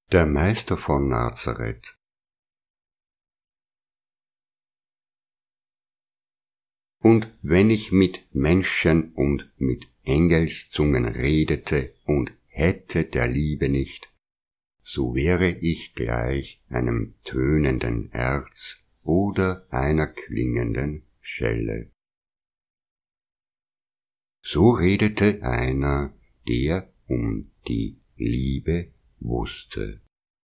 Der Meister von Nazareth. Und wenn ich mit Menschen und mit Engelszungen redete und hätte der Liebe nicht, so wäre ich gleich einem tönenden Erz oder einer klingenden Schelle. So redete einer, der um die Liebe wusste.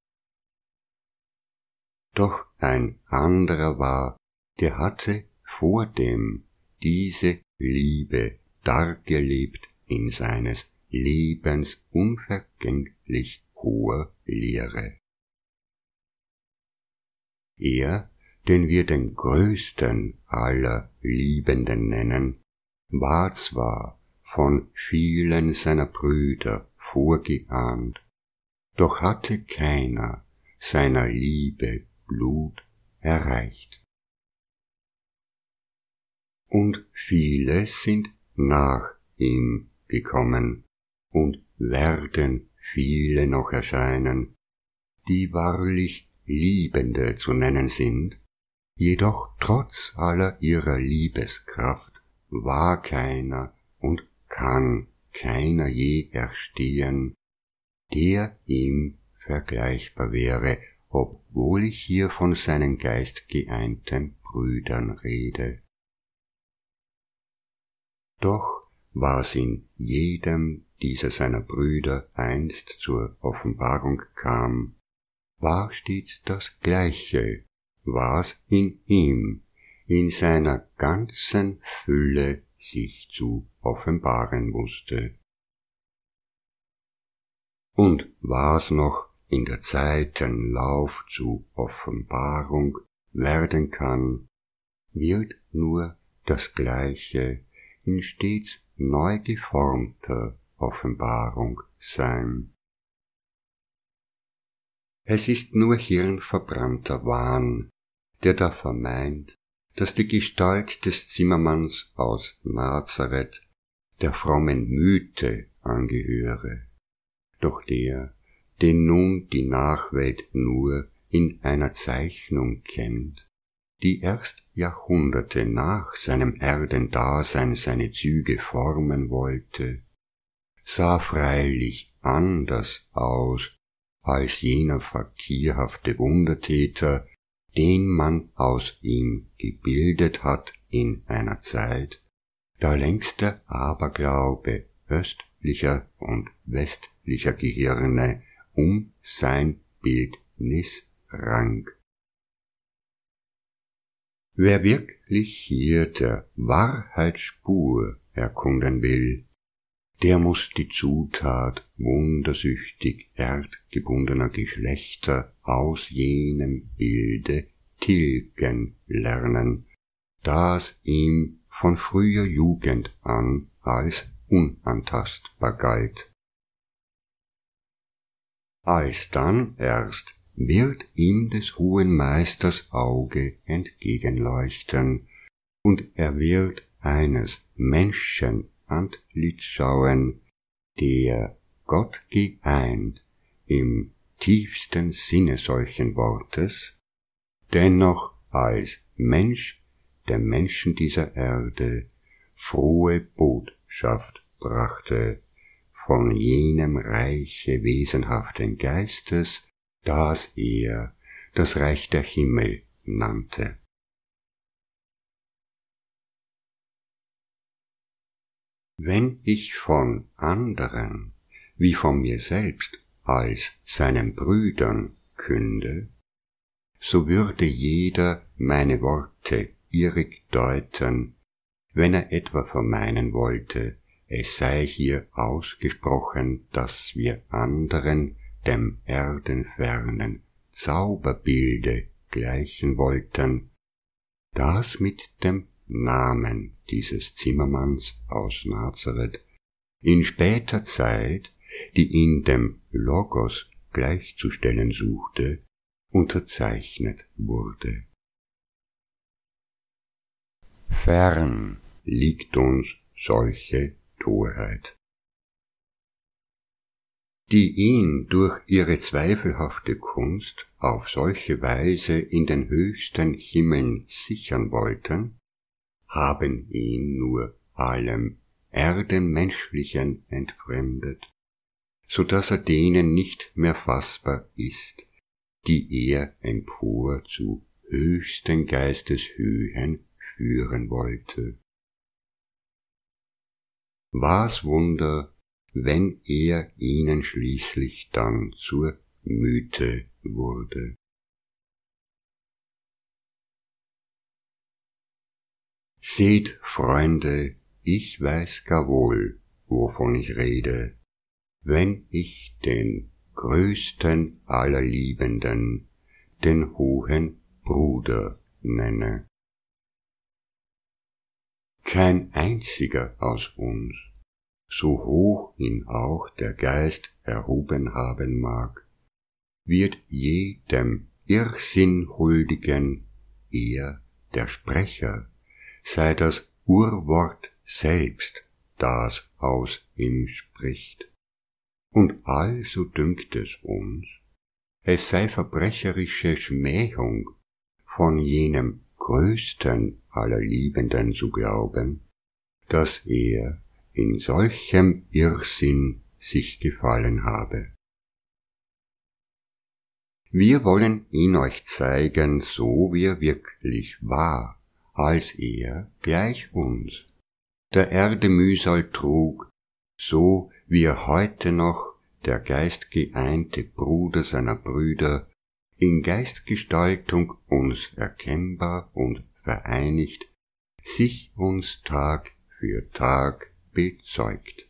Doch ein anderer war, der hatte vor dem diese Liebe dargelebt in seines Lebens unvergänglich hoher Lehre. Er, den wir den größten aller Liebenden nennen, war zwar von vielen seiner Brüder vorgeahnt, doch hatte keiner seiner Liebe Blut erreicht. Und viele sind nach ihm gekommen und werden viele noch erscheinen, die wahrlich Liebende zu nennen sind, jedoch trotz aller ihrer Liebeskraft war keiner und kann keiner je erstehen, der ihm vergleichbar wäre, obwohl ich hier von seinen geistgeeinten Brüdern rede. Doch was in jedem dieser seiner Brüder einst zur Offenbarung kam, war stets das Gleiche, was in ihm, in seiner ganzen Fülle sich zu offenbaren wusste. Und was noch in der Zeiten Lauf zu Offenbarung werden kann, wird nur das Gleiche in stets neu geformter Offenbarung sein. Es ist nur hirnverbrannter Wahn, der da vermeint, dass die Gestalt des Zimmermanns aus Nazareth der frommen Mythe angehöre, doch der, den nun die Nachwelt nur in einer Zeichnung kennt, die erst Jahrhunderte nach seinem Erdendasein seine Züge formen wollte, sah freilich anders aus als jener fakirhafte Wundertäter, den man aus ihm gebildet hat in einer Zeit, da längst der Aberglaube östlicher und westlicher Gehirne um sein Bildnis rang. Wer wirklich hier der Wahrheitsspur erkunden will, der muß die Zutat wundersüchtig erdgebundener Geschlechter aus jenem Bilde tilgen lernen, das ihm von früher Jugend an als unantastbar galt. Alsdann erst wird ihm des hohen Meisters Auge entgegenleuchten, und er wird eines Menschen Antlitz schauen, der Gott geeint im tiefsten Sinne solchen Wortes, dennoch als Mensch dem Menschen dieser Erde frohe Botschaft brachte von jenem Reiche wesenhaften Geistes, das er das Reich der Himmel nannte. Wenn ich von anderen, wie von mir selbst, als seinen Brüdern künde, so würde jeder meine Worte irrig deuten, wenn er etwa vermeinen wollte, es sei hier ausgesprochen, dass wir anderen dem erdenfernen Zauberbilde gleichen wollten, das mit dem Namen dieses Zimmermanns aus Nazareth in später Zeit, die ihn dem Logos gleichzustellen suchte, unterzeichnet wurde. Fern liegt uns solche Torheit. die ihn durch ihre zweifelhafte Kunst auf solche Weise in den höchsten Himmeln sichern wollten, haben ihn nur allem Erdenmenschlichen entfremdet, so dass er denen nicht mehr fassbar ist, die er empor zu höchsten Geisteshöhen führen wollte. Was Wunder, wenn er ihnen schließlich dann zur Mythe wurde. Seht, Freunde, ich weiß gar wohl, wovon ich rede, wenn ich den größten aller Liebenden, den hohen Bruder nenne. Kein einziger aus uns, so hoch ihn auch der Geist erhoben haben mag, wird jedem Irrsinn huldigen, er, der Sprecher, sei das Urwort selbst, das aus ihm spricht. Und also dünkt es uns, es sei verbrecherische Schmähung, von jenem größten aller Liebenden zu glauben, dass er in solchem Irrsinn sich gefallen habe. Wir wollen ihn euch zeigen, so wie er wirklich war, als er gleich uns der Erde Mühsal trug, so wie er heute noch der geistgeeinte Bruder seiner Brüder in Geistgestaltung uns erkennbar und vereinigt, sich uns Tag für Tag bezeugt.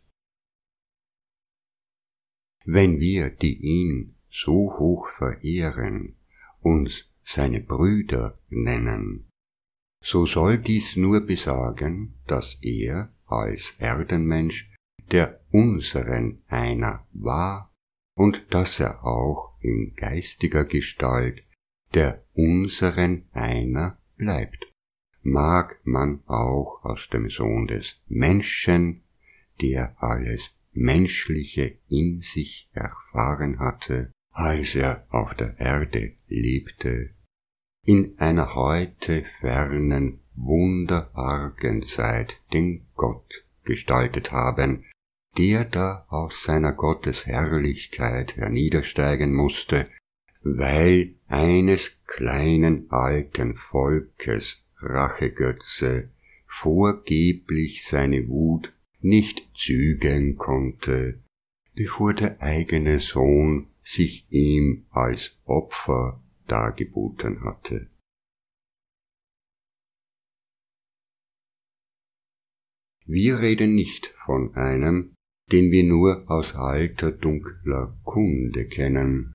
Wenn wir, die ihn so hoch verehren, uns seine Brüder nennen, so soll dies nur besagen, dass er als Erdenmensch der unseren einer war und dass er auch in geistiger Gestalt der unseren einer bleibt. Mag man auch aus dem Sohn des Menschen, der alles Menschliche in sich erfahren hatte, als er auf der Erde lebte, in einer heute fernen, wunderargen Zeit den Gott gestaltet haben, der da aus seiner Gottesherrlichkeit herniedersteigen musste, weil eines kleinen alten Volkes Rachegötze vorgeblich seine Wut nicht zügeln konnte, bevor der eigene Sohn sich ihm als Opfer dargeboten hatte. Wir reden nicht von einem, den wir nur aus alter dunkler Kunde kennen.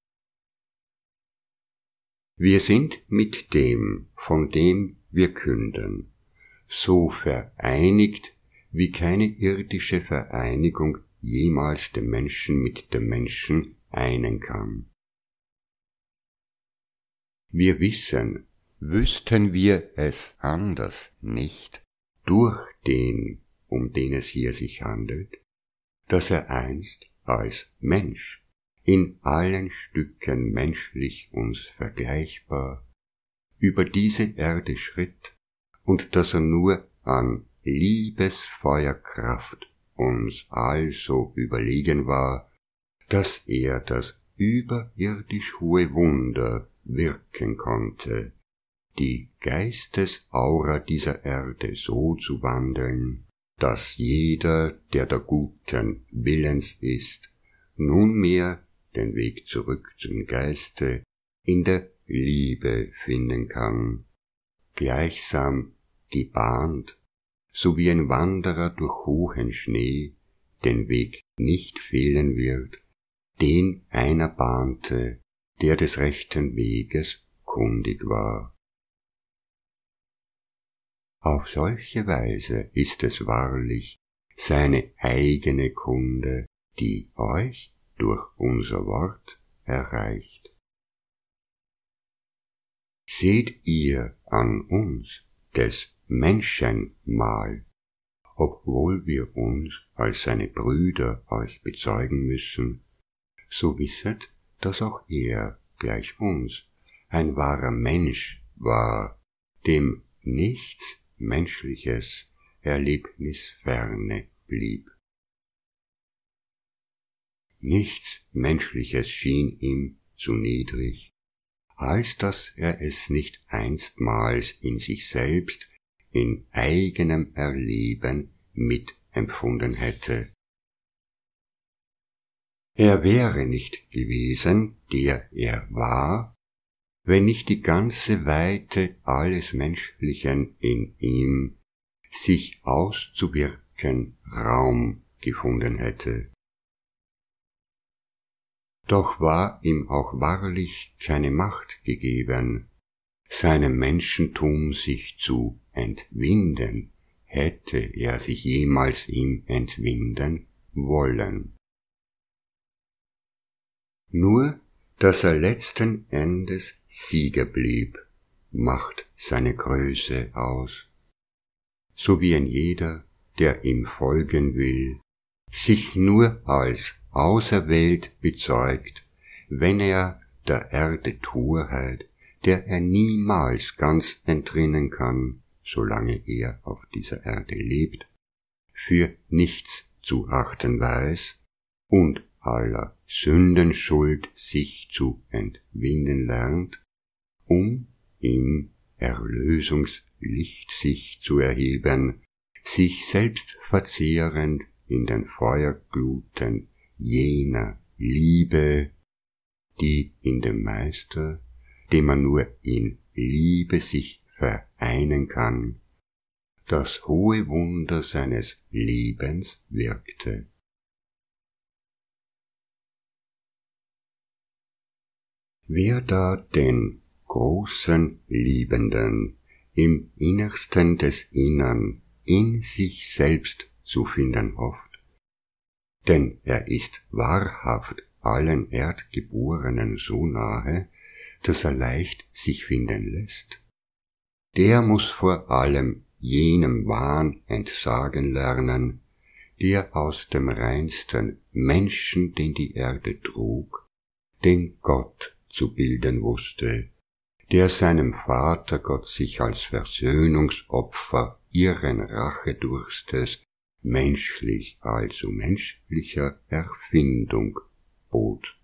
Wir sind mit dem, von dem wir künden, so vereinigt, wie keine irdische Vereinigung jemals dem Menschen mit dem Menschen einen kann. Wir wissen, wüssten wir es anders nicht, durch den, um den es hier sich handelt, dass er einst als Mensch in allen Stücken menschlich uns vergleichbar über diese Erde schritt und dass er nur an Liebesfeuerkraft uns also überlegen war, dass er das überirdisch hohe Wunder wirken konnte, die Geistesaura dieser Erde so zu wandeln, dass jeder, der der guten Willens ist, nunmehr den Weg zurück zum Geiste in der Liebe finden kann, gleichsam gebahnt, so wie ein Wanderer durch hohen Schnee den Weg nicht fehlen wird, den einer bahnte, der des rechten Weges kundig war. Auf solche Weise ist es wahrlich seine eigene Kunde, die euch durch unser Wort erreicht. Seht ihr an uns des Menschen Mal, obwohl wir uns als seine Brüder euch bezeugen müssen, so wisset, dass auch er, gleich uns, ein wahrer Mensch war, dem nichts Menschliches erlebnisferne blieb. Nichts Menschliches schien ihm zu niedrig, als dass er es nicht einstmals in sich selbst in eigenem Erleben mitempfunden hätte. Er wäre nicht gewesen, der er war, wenn nicht die ganze Weite alles Menschlichen in ihm sich auszuwirken Raum gefunden hätte. Doch war ihm auch wahrlich keine Macht gegeben, seinem Menschentum sich zu entwinden, hätte er sich jemals ihm entwinden wollen. Nur, dass er letzten Endes Sieger blieb, macht seine Größe aus, so wie ein jeder, der ihm folgen will, sich nur als auserwählt bezeugt, wenn er der Erde Torheit, der er niemals ganz entrinnen kann, solange er auf dieser Erde lebt, für nichts zu achten weiß und aller Sündenschuld sich zu entwinden lernt, um im Erlösungslicht sich zu erheben, sich selbst verzehrend in den Feuergluten jener Liebe, die in dem Meister, dem man nur in Liebe sich vereinen kann, das hohe Wunder seines Lebens wirkte. Wer da den großen Liebenden im Innersten des Innern in sich selbst zu finden hofft, denn er ist wahrhaft allen Erdgeborenen so nahe, dass er leicht sich finden lässt, der muss vor allem jenem Wahn entsagen lernen, der aus dem reinsten Menschen, den die Erde trug, den Gott zu bilden wusste, der seinem Vater Gott sich als Versöhnungsopfer irren Rachedurstes menschlich, also menschlicher Erfindung bot.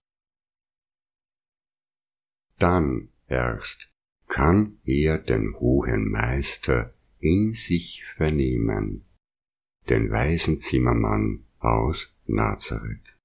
Dann erst kann er den hohen Meister in sich vernehmen, den weisen Zimmermann aus Nazareth.